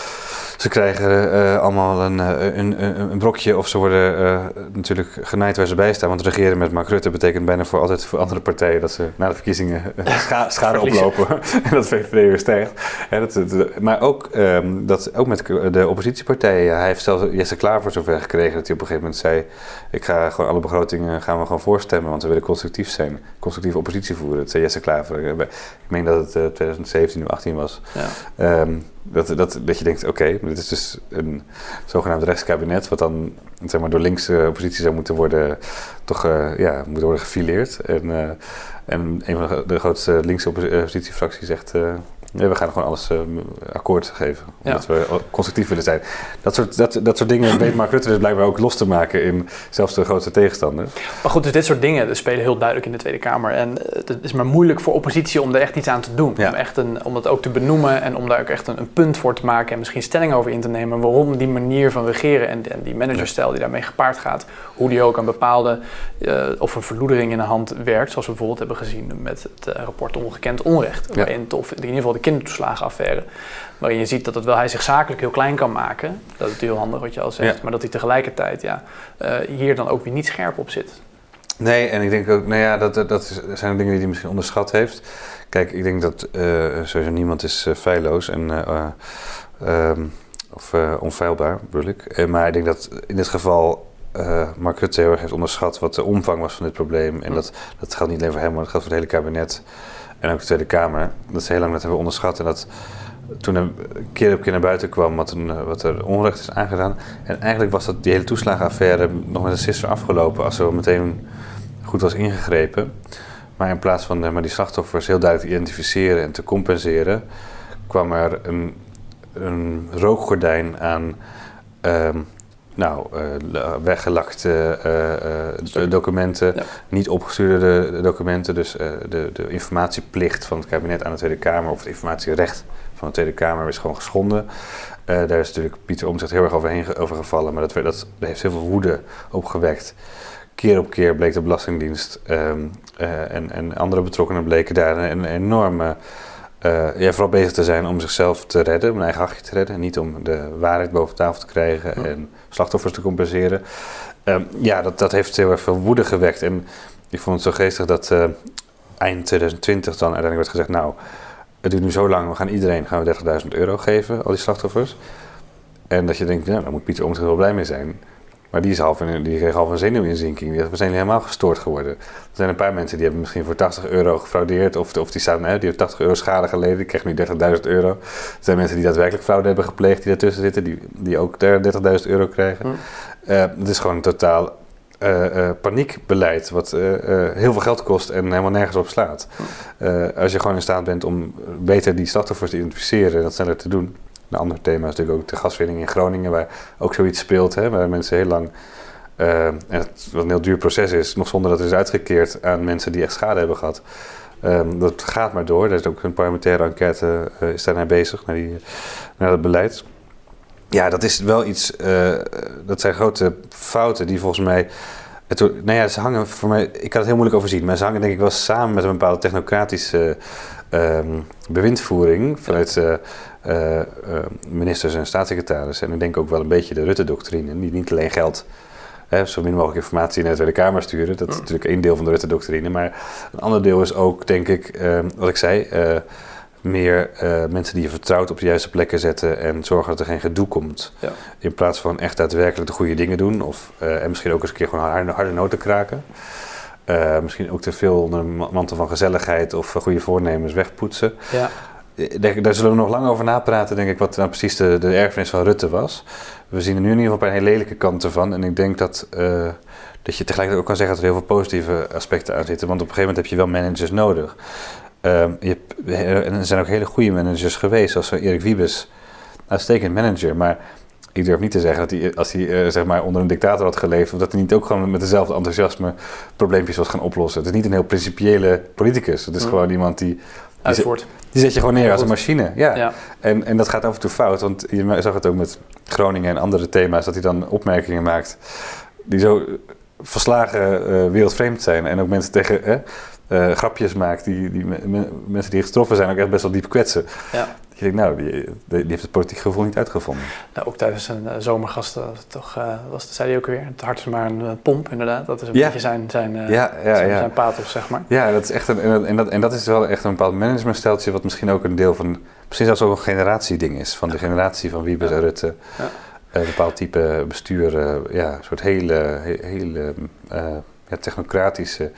Ze krijgen uh, allemaal een, een, een, een brokje of ze worden uh, natuurlijk genaaid waar ze bij staan. Want regeren met Mark Rutte betekent bijna voor altijd voor andere partijen dat ze na de verkiezingen scha- schade oplopen. En dat V V D weer stijgt. Ja, dat, dat, maar ook, um, dat, ook met de oppositiepartijen. Ja, hij heeft zelfs Jesse Klaver zover gekregen dat hij op een gegeven moment zei: ik ga gewoon alle begrotingen gaan we gewoon voorstemmen, want we willen constructief zijn. Constructieve oppositie voeren. Dat zei Jesse Klaver. Ik meen dat het uh, twintig zeventien of achttien was. Ja. Um, Dat, dat, dat je denkt, oké, okay, dit is dus een zogenaamd rechtskabinet, wat dan zeg maar, door linkse oppositie zou moeten worden, toch, uh, ja, moet worden gefileerd. En, uh, en een van de, de grootste linkse oppositiefracties zegt, uh, nee, we gaan gewoon alles uh, akkoord geven, omdat ja. we constructief willen zijn. Dat soort, dat, dat soort dingen weet Mark Rutte dus blijkbaar ook los te maken in zelfs de grootste tegenstanders. Maar goed, dus dit soort dingen spelen heel duidelijk in de Tweede Kamer. En het is maar moeilijk voor oppositie om er echt iets aan te doen. Ja. Om, echt een, om dat ook te benoemen en om daar ook echt een, een punt voor te maken en misschien stelling over in te nemen waarom die manier van regeren en, en die managerstijl die daarmee gepaard gaat, hoe die ook aan bepaalde uh, of een verloedering in de hand werkt, zoals we bijvoorbeeld hebben gezien met het uh, rapport Ongekend Onrecht. Ja. Waarin of in ieder geval de kindertoeslagenaffaire, waarin je ziet dat het wel hij zich zakelijk heel klein kan maken. Dat is heel handig wat je al zegt, ja. maar dat hij tegelijkertijd ja, uh, hier dan ook weer niet scherp op zit. Nee, en ik denk ook, nou ja, dat, dat, dat zijn dingen die hij misschien onderschat heeft. Kijk, ik denk dat uh, sowieso niemand is uh, feilloos en uh, uh, um, of uh, onfeilbaar, bedoel ik. Uh, maar ik denk dat in dit geval uh, Mark Rutte heel erg heeft onderschat wat de omvang was van dit probleem. En dat, dat geldt niet alleen voor hem, maar dat geldt voor het hele kabinet en ook de Tweede Kamer. Dat ze heel lang dat hebben onderschat en dat toen er keer op keer naar buiten kwam wat, een, wat er onrecht is aangedaan. En eigenlijk was dat die hele toeslagenaffaire nog met een sisser afgelopen als er meteen goed was ingegrepen. Maar in plaats van uh, maar die slachtoffers heel duidelijk te identificeren en te compenseren, kwam er een, een rookgordijn aan um, nou, uh, weggelakte uh, uh, documenten, ja. niet opgestuurde documenten. Dus uh, de, de informatieplicht van het kabinet aan de Tweede Kamer of het informatierecht van de Tweede Kamer is gewoon geschonden. Uh, daar is natuurlijk Pieter Omtzigt heel erg overheen over gevallen, maar dat, dat, dat heeft heel veel woede opgewekt. Keer op keer bleek de Belastingdienst um, uh, en, en andere betrokkenen bleken daar een, een enorme uh, ja, vooral bezig te zijn om zichzelf te redden, om hun eigen hachje te redden. En niet om de waarheid boven tafel te krijgen ja. en slachtoffers te compenseren. Um, ja, dat, dat heeft heel erg veel woede gewekt. En ik vond het zo geestig dat uh, eind twintig twintig dan uiteindelijk werd gezegd, nou, het duurt nu zo lang, we gaan iedereen gaan we dertigduizend euro geven, al die slachtoffers. En dat je denkt, nou, daar moet Pieter Omtzigt wel blij mee zijn. Maar die, is half in, die kreeg half een zenuwinzinking. Die zijn helemaal gestoord geworden. Er zijn een paar mensen die hebben misschien voor tachtig euro gefraudeerd. Of, of die, staan, hè, die hebben tachtig euro schade geleden. Die krijgen nu dertigduizend euro. Er zijn mensen die daadwerkelijk fraude hebben gepleegd. Die ertussen zitten. Die, die ook dertigduizend euro krijgen. Hmm. Uh, het is gewoon een totaal uh, uh, paniekbeleid. Wat uh, uh, heel veel geld kost en helemaal nergens op slaat. Uh, als je gewoon in staat bent om beter die slachtoffers te identificeren. En dat sneller te doen. Een ander thema is natuurlijk ook de gaswinning in Groningen, waar ook zoiets speelt, hè, waar mensen heel lang, uh, en het wat een heel duur proces is, nog zonder dat het is uitgekeerd aan mensen die echt schade hebben gehad. Um, dat gaat maar door. Er is ook een parlementaire enquête, uh, is daarnaar bezig, naar, die, naar dat beleid. Ja, dat is wel iets, uh, dat zijn grote fouten die volgens mij, het, nou ja, ze hangen voor mij, ik kan het heel moeilijk overzien, maar ze hangen denk ik wel samen met een bepaalde technocratische uh, um, bewindvoering vanuit Uh, Uh, uh, ministers en staatssecretarissen. En ik denk ook wel een beetje de Rutte-doctrine, die niet alleen geldt hè, zo min mogelijk informatie naar de Tweede Kamer sturen. Dat is mm. natuurlijk één deel van de Rutte-doctrine. Maar een ander deel is ook, denk ik, uh, wat ik zei, uh, meer uh, mensen die je vertrouwt op de juiste plekken zetten en zorgen dat er geen gedoe komt. Ja. In plaats van echt daadwerkelijk de goede dingen doen. Of, uh, en misschien ook eens een keer gewoon harde, harde noten kraken. Uh, misschien ook te veel onder een mantel van gezelligheid of uh, goede voornemens wegpoetsen. Ja. Daar zullen we nog lang over napraten, denk ik, wat nou precies de, de erfenis van Rutte was. We zien er nu in ieder geval een hele lelijke kanten van. En ik denk dat, uh, dat je tegelijkertijd ook kan zeggen dat er heel veel positieve aspecten aan zitten. Want op een gegeven moment heb je wel managers nodig. Uh, je hebt, en er zijn ook hele goede managers geweest, zoals Erik Wiebes. Uitstekend manager, maar ik durf niet te zeggen dat hij, als hij uh, zeg maar onder een dictator had geleefd, dat hij niet ook gewoon met dezelfde enthousiasme probleempjes was gaan oplossen. Het is niet een heel principiële politicus. Het is mm. gewoon iemand die uitvoert. Die zet je gewoon neer als een machine. Ja. Ja. En, en dat gaat af en toe fout. Want je zag het ook met Groningen en andere thema's, dat hij dan opmerkingen maakt die zo verslagen uh, wereldvreemd zijn. En ook mensen tegen eh, uh, grapjes maakt, die, die me, mensen die getroffen zijn ook echt best wel diep kwetsen. Ja. Je denkt, nou, die, die heeft het politiek gevoel niet uitgevonden. Nou, ook tijdens een uh, zomergast uh, toch, uh, was, zei hij ook weer, het hart is maar een uh, pomp, inderdaad. Dat is een ja. beetje zijn, zijn, uh, ja, ja, zijn, ja. zijn pathos, zeg maar. Ja, dat is echt een, en, dat, en dat is wel echt een bepaald managementsteltje, wat misschien ook een deel van, misschien zelfs ook een generatieding is, van de generatie van Wiebes en ja. Rutte. Ja. Uh, een bepaald type bestuur, uh, ja, een soort hele, hele uh, ja, technocratische,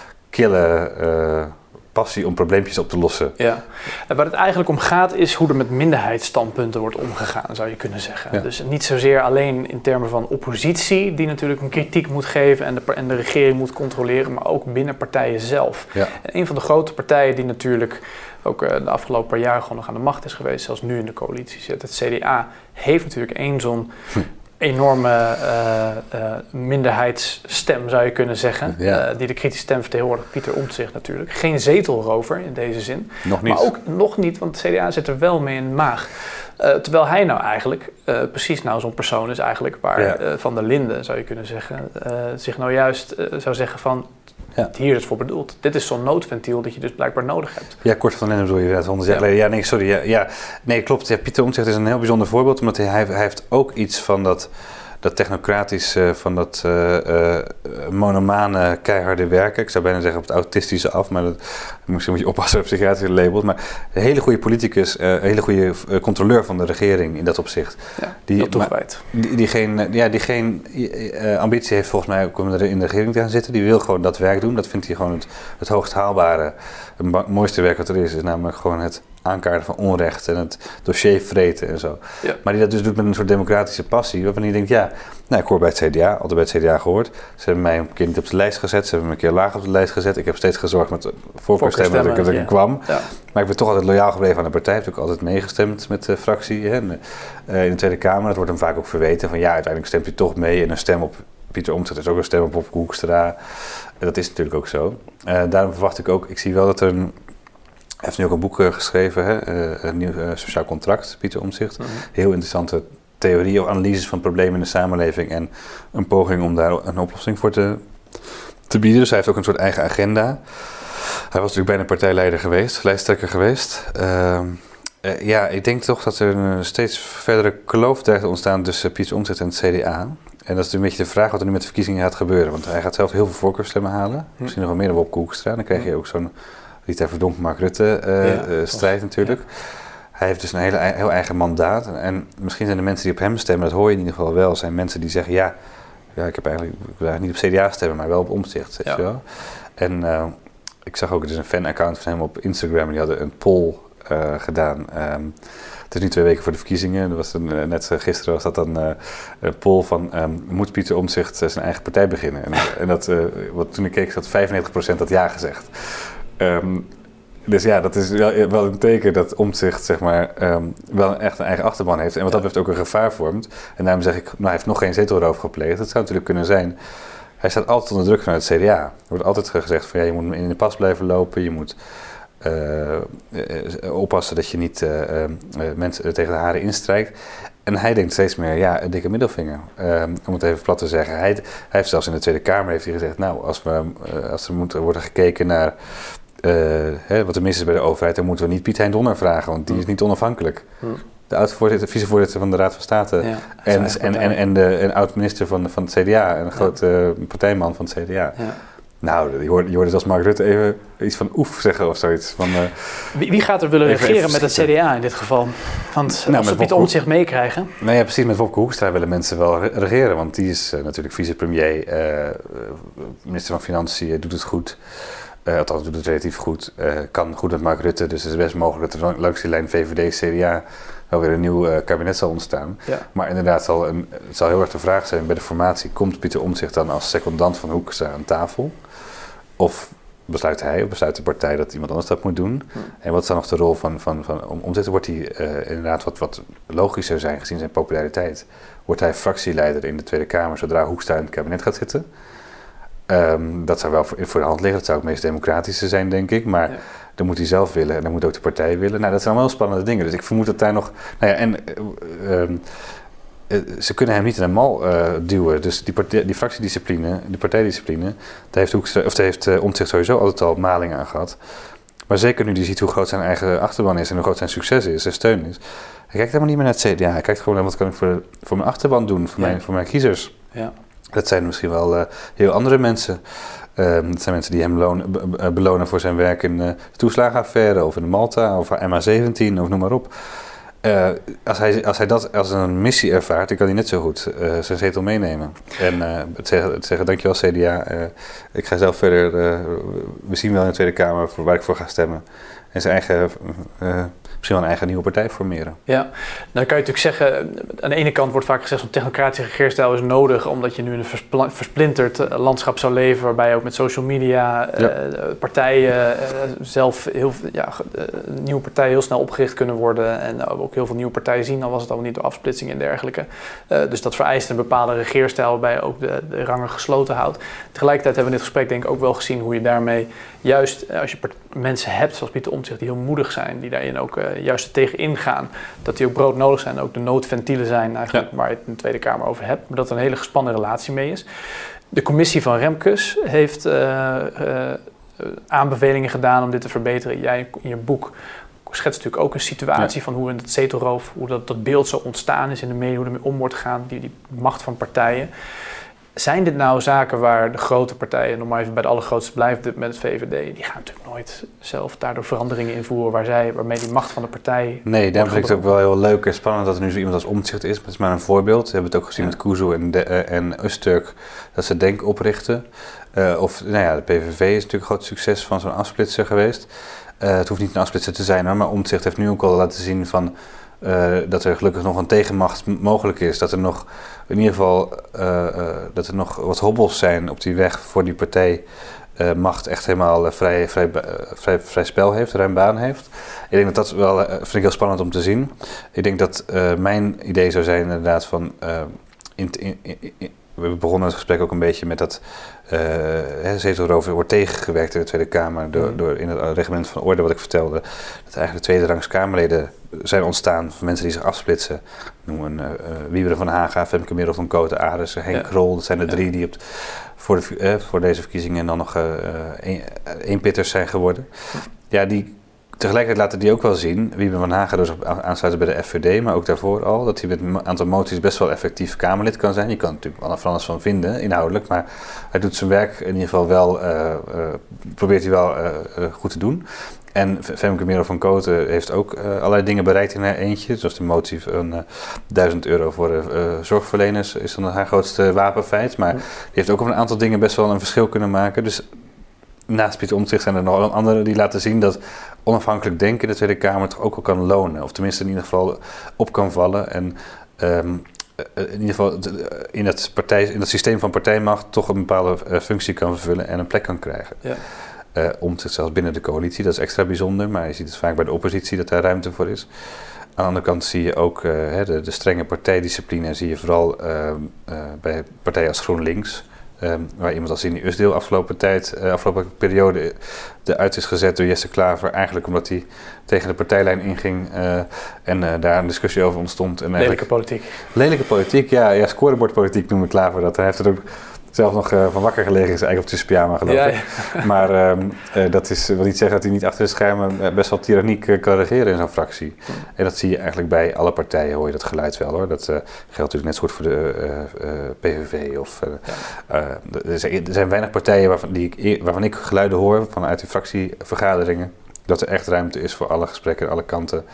kille Uh, passie om probleempjes op te lossen. Ja. En waar het eigenlijk om gaat is hoe er met minderheidsstandpunten wordt omgegaan, zou je kunnen zeggen. Ja. Dus niet zozeer alleen in termen van oppositie, die natuurlijk een kritiek moet geven en de, en de regering moet controleren, maar ook binnen partijen zelf. Ja. En een van de grote partijen die natuurlijk ook uh, de afgelopen paar jaar gewoon nog aan de macht is geweest, zelfs nu in de coalitie zit, het C D A, heeft natuurlijk één zo'n hm. enorme uh, uh, minderheidsstem, zou je kunnen zeggen. Ja. Uh, die de kritische stem vertegenwoordigt, Pieter Omtzigt natuurlijk. Geen zetelrover in deze zin. Nog niet. Maar ook nog niet, want het C D A zit er wel mee in de maag. Uh, terwijl hij nou eigenlijk, uh, precies nou zo'n persoon is eigenlijk waar ja. uh, Van der Linden, zou je kunnen zeggen, uh, zich nou juist uh, zou zeggen van, ja. hier is het voor bedoeld. Dit is zo'n noodventiel dat je dus blijkbaar nodig hebt. Ja, Cort van den Linden bedoel je dat honderd jaar geleden. Ja, nee, sorry. Ja, ja. Nee, klopt. Ja, Pieter Omtzigt is een heel bijzonder voorbeeld, omdat hij, hij heeft ook iets van dat, dat technocratisch uh, van dat uh, uh, monomane keiharde werken. Ik zou bijna zeggen op het autistische af, maar dat, misschien moet je oppassen op psychiatrische labels. Maar een hele goede politicus, uh, een hele goede uh, controleur van de regering in dat opzicht. Ja, die, dat toegewijd. Die, die geen, ja, die geen uh, ambitie heeft volgens mij om in de regering te gaan zitten. Die wil gewoon dat werk doen. Dat vindt hij gewoon het, het hoogst haalbare. Het mooiste werk wat er is, is namelijk gewoon het aankaarten van onrecht en het dossier vreten en zo. Ja. Maar die dat dus doet met een soort democratische passie, waarvan je denkt, ja, nou, ik hoor bij het C D A, altijd bij het C D A gehoord. Ze hebben mij een keer niet op de lijst gezet, ze hebben me een keer laag op de lijst gezet. Ik heb steeds gezorgd met voorkeurstemmen dat ik, dat ik ja. kwam. Ja. Maar ik ben toch altijd loyaal gebleven aan de partij. Ik heb ook altijd meegestemd met de fractie hè, en, uh, in de Tweede Kamer. Dat wordt hem vaak ook verweten van, ja, uiteindelijk stemt hij toch mee en een stem op Pieter Omtzigt is ook een stem op Wopke Hoekstra. En dat is natuurlijk ook zo. Uh, daarom verwacht ik ook, ik zie wel dat er een Hij heeft nu ook een boek uh, geschreven, hè? Uh, een nieuw uh, sociaal contract, Pieter Omtzigt. Mm-hmm. Heel interessante theorieën, analyses van problemen in de samenleving en een poging om daar een oplossing voor te, te bieden. Dus hij heeft ook een soort eigen agenda. Hij was natuurlijk bijna partijleider geweest, lijsttrekker geweest. Uh, uh, ja, ik denk toch dat er een steeds verdere kloof dreigt te ontstaan tussen Pieter Omtzigt en het C D A. En dat is een beetje de vraag wat er nu met de verkiezingen gaat gebeuren. Want hij gaat zelf heel veel voorkeurstemmen halen. Mm. Misschien nog wel meer dan Wopke Hoekstra. Dan krijg je ook zo'n Rita Verdonk, Mark Rutte uh, ja, uh, strijd toch, natuurlijk. Ja. Hij heeft dus een hele, heel eigen mandaat. En, en misschien zijn de mensen die op hem stemmen, dat hoor je in ieder geval wel, zijn mensen die zeggen, ja, ja ik heb eigenlijk, ik wil eigenlijk niet op C D A stemmen, maar wel op Omtzigt. Ja. Wel. En uh, ik zag ook, er is een fan-account van hem op Instagram en die hadden een poll uh, gedaan. Um, het is nu twee weken voor de verkiezingen. Dat was een, uh, net uh, gisteren was dat dan uh, een poll van, um, moet Pieter Omtzigt uh, zijn eigen partij beginnen? En, en dat, uh, wat, toen ik keek, zat vijfennegentig procent had ja gezegd. Um, dus ja, dat is wel, wel een teken dat Omtzigt zeg maar, um, wel echt een eigen achterban heeft. En wat dat betreft ook een gevaar vormt. En daarom zeg ik, nou, hij heeft nog geen zetelroof gepleegd. Dat zou natuurlijk kunnen zijn. Hij staat altijd onder druk vanuit het C D A. Er wordt altijd gezegd van ja, je moet in de pas blijven lopen. Je moet uh, uh, oppassen dat je niet uh, uh, mensen tegen de haren instrijkt. En hij denkt steeds meer, ja, een dikke middelvinger. Uh, om het even plat te zeggen. Hij, hij heeft zelfs in de Tweede Kamer heeft hij gezegd, nou, als, we, uh, als er moet worden gekeken naar uh, hè, wat er mis is bij de overheid, dan moeten we niet Piet Hein Donner vragen, want die is niet onafhankelijk. Hmm. De oud-voorzitter, vicevoorzitter van de Raad van State ja, en, en, en, en de en oud-minister van, van het C D A en een ja. grote uh, partijman van het C D A. Ja. Nou, je hoorde, je hoorde zelfs Mark Rutte even iets van oef zeggen of zoiets. Van, uh, wie, wie gaat er willen regeren met het C D A in dit geval? Want nou, als ze Pieter Omtzigt meekrijgen. Nou ja, precies. Met Wopke Hoekstra willen mensen wel regeren. Want die is uh, natuurlijk vicepremier, uh, minister van Financiën, doet het goed. Uh, althans, doet het relatief goed. Uh, kan goed met Mark Rutte. Dus het is best mogelijk dat er langs die lijn V V D, C D A wel weer een nieuw uh, kabinet zal ontstaan. Ja. Maar inderdaad, zal een, het zal heel erg de vraag zijn bij de formatie. Komt Pieter Omtzigt dan als secondant van Hoekstra aan tafel? Of besluit hij of besluit de partij dat iemand anders dat moet doen? Hmm. En wat is dan nog de rol van, van, van Omtzigt? Wordt hij uh, inderdaad wat, wat logischer zijn gezien zijn populariteit? Wordt hij fractieleider in de Tweede Kamer zodra Hoekstra in het kabinet gaat zitten? Um, dat zou wel voor, voor de hand liggen. Dat zou het meest democratische zijn, denk ik. Maar ja. dan moet hij zelf willen en dan moet ook de partij willen. Nou, dat zijn allemaal spannende dingen. Dus ik vermoed dat daar nog... Nou ja, en... Uh, um, ze kunnen hem niet in een mal uh, duwen. Dus die, partij, die fractiediscipline, die partijdiscipline, daar heeft, Hoekstra, of daar heeft uh, Omtzigt sowieso altijd al maling aan gehad. Maar zeker nu die ziet hoe groot zijn eigen achterban is en hoe groot zijn succes is, zijn steun is. Hij kijkt helemaal niet meer naar het C D A. Hij kijkt gewoon naar wat kan ik voor, voor mijn achterban doen, voor, ja. mijn, voor mijn kiezers. Ja. Dat zijn misschien wel uh, heel andere mensen. Uh, dat zijn mensen die hem loon, be, belonen voor zijn werk in uh, de toeslagenaffaire of in de Malta of M H zeventien of noem maar op. Uh, als, hij, als hij dat als een missie ervaart, dan kan hij net zo goed uh, zijn zetel meenemen. En uh, het, zeggen, het zeggen, dankjewel C D A, uh, ik ga zelf verder, uh, we zien wel in de Tweede Kamer voor waar ik voor ga stemmen. En zijn eigen, uh, misschien wel een eigen nieuwe partij formeren. Ja, dan kan je natuurlijk zeggen, aan de ene kant wordt vaak gezegd, zo'n technocratische regeerstijl is nodig, omdat je nu in een verspl- versplinterd uh, landschap zou leven, waarbij je ook met social media uh, ja. partijen uh, zelf heel ja, uh, nieuwe partijen heel snel opgericht kunnen worden en uh, ook heel veel nieuwe partijen zien, al was het al niet door afsplitsing en dergelijke. Uh, dus dat vereist een bepaalde regeerstijl waarbij je ook de, de rangen gesloten houdt. Tegelijkertijd hebben we in dit gesprek denk ik ook wel gezien hoe je daarmee juist, als je part- mensen hebt zoals Pieter Omtzigt die heel moedig zijn, die daarin ook uh, juist er tegen ingaan, dat die ook broodnodig zijn, ook de noodventielen zijn eigenlijk ja. waar je het in de Tweede Kamer over hebt, maar dat er een hele gespannen relatie mee is. De commissie van Remkes heeft uh, uh, aanbevelingen gedaan om dit te verbeteren. Jij in je boek schetst natuurlijk ook een situatie ja. van hoe in het zetelroof, hoe dat, dat beeld zo ontstaan is in de media, hoe ermee om wordt gegaan, die, die macht van partijen. Zijn dit nou zaken waar de grote partijen, nog maar even bij de allergrootste blijven met het V V D, die gaan natuurlijk nooit zelf daardoor veranderingen invoeren waar zij, waarmee die macht van de partij... Nee, daarom vind ik het ook wel heel leuk en spannend dat er nu zo iemand als Omtzigt is. Dat is maar een voorbeeld. We hebben het ook gezien ja. met Kuzu en, de, uh, en Öztürk, dat ze Denk oprichten. Uh, of, nou ja, de P V V is natuurlijk een groot succes van zo'n afsplitser geweest. Uh, het hoeft niet een afsplitser te zijn, hoor, maar Omtzigt heeft nu ook al laten zien van... Uh, dat er gelukkig nog een tegenmacht mogelijk is. Dat er nog in ieder geval uh, uh, dat er nog wat hobbels zijn op die weg voor die partijmacht uh, echt helemaal uh, vrij, vrij, uh, vrij, vrij spel heeft, ruim baan heeft. Ik denk dat dat wel, uh, vind ik heel spannend om te zien. Ik denk dat uh, mijn idee zou zijn inderdaad van... Uh, in, in, in, in, we begonnen het gesprek ook een beetje met dat uh, zetelroof wordt tegengewerkt in de Tweede Kamer door, mm. door in het reglement van orde wat ik vertelde. Dat eigenlijk de tweederangs Kamerleden zijn ontstaan van mensen die zich afsplitsen. Noemen uh, uh, Wieberen van Haga, Femke Merel van Koten, Arissen, Henk ja. Krol. Dat zijn de drie ja. die op, voor, de, uh, voor deze verkiezingen dan nog uh, een, eenpitters zijn geworden. Ja, die... Tegelijkertijd laten die ook wel zien, Wieberen van Haga dus aansluiten bij de F V D, maar ook daarvoor al, dat hij met een aantal moties best wel effectief Kamerlid kan zijn. Je kan er natuurlijk van alles van vinden, inhoudelijk, maar hij doet zijn werk in ieder geval wel, uh, uh, probeert hij wel uh, uh, goed te doen. En Femke Merel van Koten heeft ook uh, allerlei dingen bereikt in haar eentje, zoals de motie van uh, duizend euro voor uh, zorgverleners is dan haar grootste wapenfeit, maar die heeft ook op een aantal dingen best wel een verschil kunnen maken. Dus naast Pieter Omtzigt zijn er nog anderen die laten zien dat onafhankelijk denken in de Tweede Kamer toch ook al kan lonen. Of tenminste in ieder geval op kan vallen. En um, in ieder geval in het, partij, in het systeem van partijmacht toch een bepaalde uh, functie kan vervullen en een plek kan krijgen. Ja. Uh, Omtzigt zelfs binnen de coalitie, dat is extra bijzonder. Maar je ziet het vaak bij de oppositie dat daar ruimte voor is. Aan de andere kant zie je ook uh, de, de strenge partijdiscipline zie je vooral uh, uh, bij partijen als GroenLinks. Um, waar iemand als Zini Usdeel afgelopen tijd, uh, afgelopen periode eruit is gezet door Jesse Klaver. Eigenlijk omdat hij tegen de partijlijn inging uh, en uh, daar een discussie over ontstond. En lelijke politiek. Lelijke politiek, ja. ja scorebordpolitiek noemde Klaver dat. Hij heeft er ook zelf nog uh, van wakker gelegen, is eigenlijk op zijn pyjama geloof ik. Ja, ja. Maar um, uh, dat is, wil niet zeggen dat hij niet achter de schermen uh, best wel tyranniek uh, kan regeren in zo'n fractie. Hmm. En dat zie je eigenlijk bij alle partijen, hoor je dat geluid wel hoor. Dat uh, geldt natuurlijk net zo goed voor de uh, uh, P V V. Of, uh, ja. uh, er, zijn, er zijn weinig partijen waarvan, die ik, waarvan ik geluiden hoor vanuit die fractievergaderingen. Dat er echt ruimte is voor alle gesprekken aan alle kanten.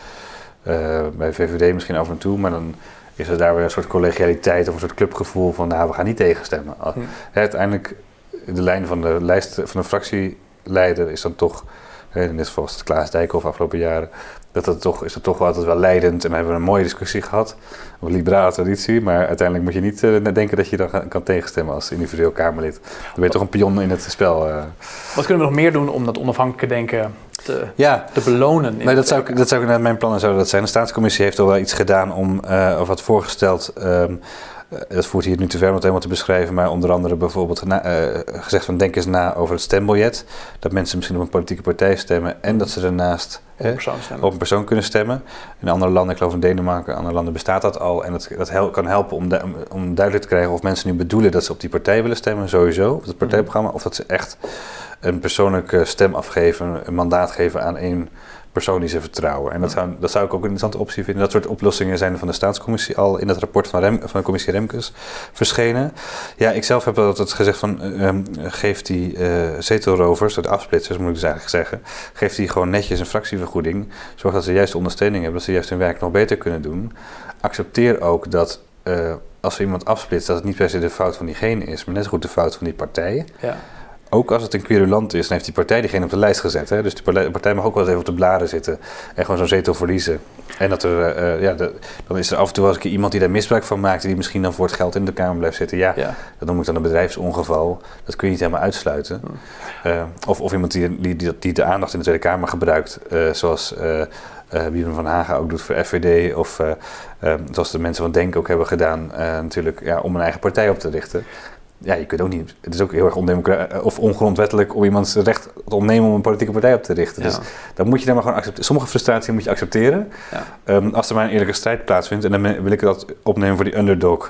Uh, bij V V D misschien af en toe, maar dan is er daar weer een soort collegialiteit of een soort clubgevoel van, nou, we gaan niet tegenstemmen. Hm. Uiteindelijk, de lijn van de lijst van de fractieleider is dan toch, in dit geval was het Klaas Dijkhoff afgelopen jaren, dat het toch, is het toch wel altijd wel leidend. En we hebben een mooie discussie gehad, een liberale traditie, maar uiteindelijk moet je niet uh, denken dat je dan kan, kan tegenstemmen als individueel Kamerlid. Dan ben je toch een pion in het spel. Uh. Wat kunnen we nog meer doen om dat onafhankelijke denken te, ja. te belonen? Nee, dat zou, dat zou naar mijn plannen zouden dat zijn. De Staatscommissie heeft al wel iets gedaan om, uh, of wat voorgesteld. Um, uh, dat voert hier nu te ver om het helemaal te beschrijven, maar onder andere bijvoorbeeld na, uh, gezegd van denk eens na over het stembiljet. Dat mensen misschien op een politieke partij stemmen en dat ze daarnaast op een persoon, hè, op een persoon kunnen stemmen. In andere landen, ik geloof in Denemarken, in andere landen bestaat dat al. En dat, dat hel, kan helpen om, de, om duidelijk te krijgen of mensen nu bedoelen dat ze op die partij willen stemmen, sowieso, op het partijprogramma, of dat ze echt een persoonlijke stem afgeven, een mandaat geven aan één persoon die ze vertrouwen. En dat zou, dat zou ik ook een interessante optie vinden. Dat soort oplossingen zijn van de Staatscommissie al in het rapport van, Rem, van de commissie Remkes verschenen. Ja, ik zelf heb altijd gezegd van um, geef die uh, zetelrovers, de afsplitsers moet ik dus eigenlijk zeggen, geef die gewoon netjes een fractievergoeding. Zorg dat ze juist de ondersteuning hebben, dat ze juist hun werk nog beter kunnen doen. Accepteer ook dat uh, als we iemand afsplitst, dat het niet per se de fout van diegene is, maar net zo goed de fout van die partij. Ja. Ook als het een querulant is, dan heeft die partij diegene op de lijst gezet. Hè? Dus de partij mag ook wel eens even op de bladen zitten en gewoon zo'n zetel verliezen. En dat er, uh, ja, de, dan is er af en toe wel eens iemand die daar misbruik van maakt, die misschien dan voor het geld in de Kamer blijft zitten. Ja, ja. Dat noem ik dan een bedrijfsongeval. Dat kun je niet helemaal uitsluiten. Hmm. Uh, of, of iemand die, die, die, die de aandacht in de Tweede Kamer gebruikt, uh, zoals uh, uh, Wieberen van Haga ook doet voor F V D. Of uh, uh, zoals de mensen van Denk ook hebben gedaan, uh, natuurlijk ja, om een eigen partij op te richten. Ja, je kunt ook niet. Het is ook heel erg ondemocratisch of ongrondwettelijk om iemands recht te ontnemen om een politieke partij op te richten. Ja. Dus dan moet je daar maar gewoon accepteren. Sommige frustratie moet je accepteren. Ja. Um, als er maar een eerlijke strijd plaatsvindt, en dan wil ik dat opnemen voor die underdog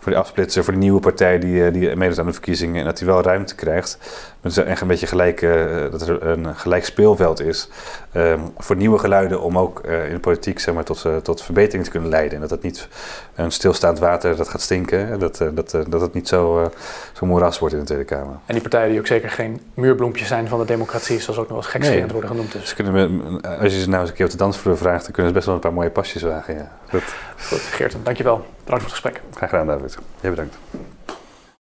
voor die afsplitser, voor die nieuwe partij die, die meedoet aan de verkiezingen. En dat die wel ruimte krijgt. Met echt een beetje gelijk, uh, dat er een gelijk speelveld is. Um, voor nieuwe geluiden om ook uh, in de politiek zeg maar, tot, uh, tot verbetering te kunnen leiden. En dat het niet een stilstaand water dat gaat stinken. Dat, uh, dat, uh, dat het niet zo, uh, zo moeras wordt in de Tweede Kamer. En die partijen die ook zeker geen muurbloempjes zijn van de democratie, zoals ook nog wel eens gekscherend nee. worden genoemd. Dus. Ze kunnen, als je ze nou eens een keer op de dansvloer vraagt, dan kunnen ze best wel een paar mooie pasjes wagen. Ja. Goed, Geert, dankjewel. Bedankt voor het gesprek. Graag gedaan, David. Jij bedankt.